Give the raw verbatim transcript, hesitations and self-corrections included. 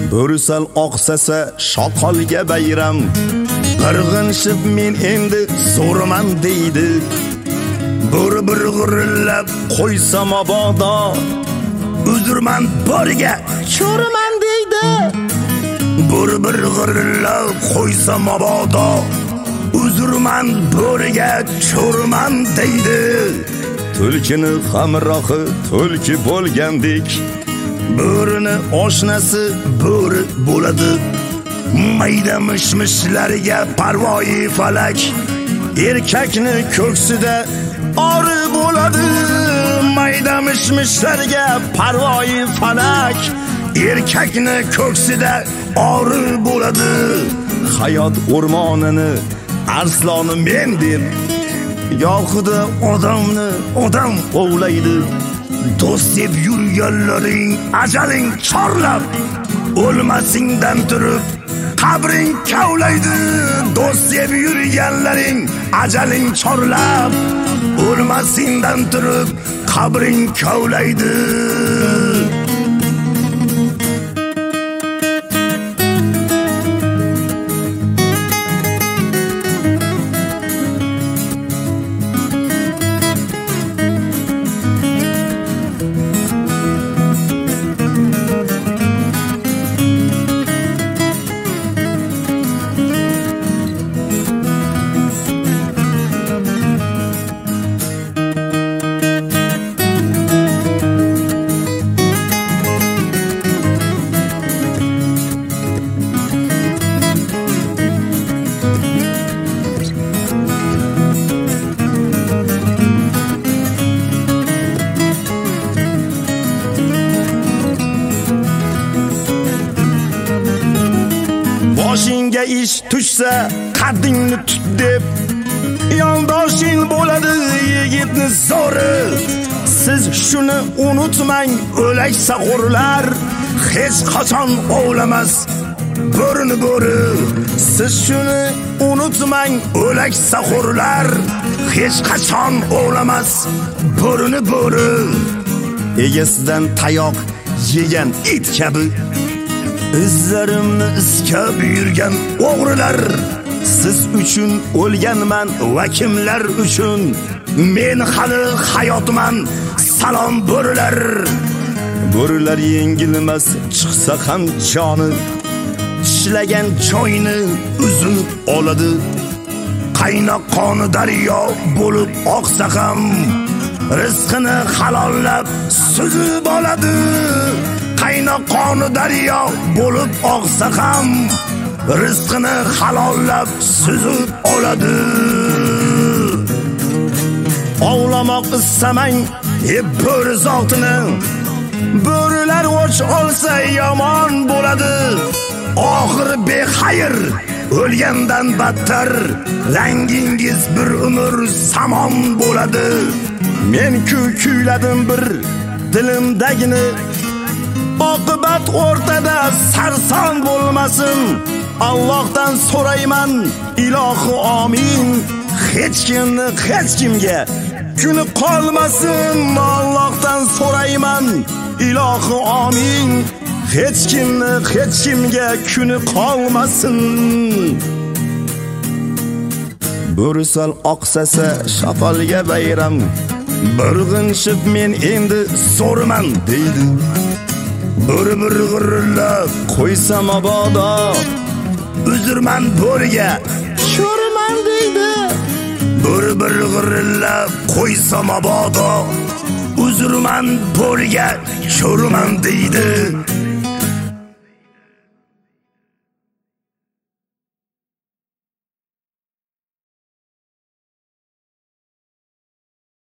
Bo'risal oqsasa shoqolga bayram, qirg'inshib men endi zo'riman deydi. Bo'ri bir g'irillab qo'ysa mabodo, uzrman boriga cho'riman deydi. Bo'ri bir g'irillab qo'ysa mabodo, uzrman boriga cho'riman deydi. Tulkini hamrohi tulki bo'lgandek, bo'rini oshnasi bo'ri bo'ladi. Mayda mishmishlariga parvoyi falak, erkakni ko'ksida ori bo'ladi. Mayda mishmishlariga parvoyi falak, erkakni ko'ksida ori bo'ladi. Hayot o'rmonini arsloni men deb, yoxuda odamni odam ovlaydi. Do'st deb yurganlaring ajaling chorlab, o'lmasingdan turib qabring kavlaydi. Do'st deb yurganlaring ajaling chorlab, o'lmasingdan turib qabring kavlaydi. Boshingga ish tushsa qaddingni tut deb, yondoshing bo'ladi yigitni zo'ri. Siz shuni unutmang, o'laksa g'urlar hech qachon ovlamas bo'rini bo'ri. Siz shuni unutmang, o'laksa g'urlar hech qachon ovlamas bo'rini bo'ri. Egasidan tayoq yegan it kabi izlarimni iskab yurgan o'g'rilar, siz uchun o'lganman va kimlar uchun? Men hali hayotman, salom bo'rilar. Bo'rilar yengilmas chiqsa ham joni, tishlagan joyni uzib oladi. Qaynoq qoni daryo bo'lib oqsa ham, rizqini halollab suzib oladi. Qaynoq qoni daryo bo'lib oqsa ham, rizqini halollab suzib oladi. Ovlamoq istamang eb bo'ri zotini, bo'rilar o'ch olsa yomon bo'ladi. Oxiri bexayr, o'lgandan battar, rangingiz bir umr samon bo'ladi. Men ku kuyladim bir dilimdagini, oqibat o'rtada sarson bo'lmasin. Allohdan so'rayman, ilohi amin. Hech kimni hech kimga kuni qolmasin. Allohdan so'rayman, ilohi amin. Hech kimni hech kimga kuni qolmasin. Bo'risal oqsasa shoqolga bayram, burg'inshib men endi zo'riman deydi. Bo'ri bir g'irillab qo'ysa mabodo, uzrman bo'riga cho'riman deydi. Bo'ri bir g'irillab qo'ysa mabodo, uzrman bo'riga cho'riman deydi.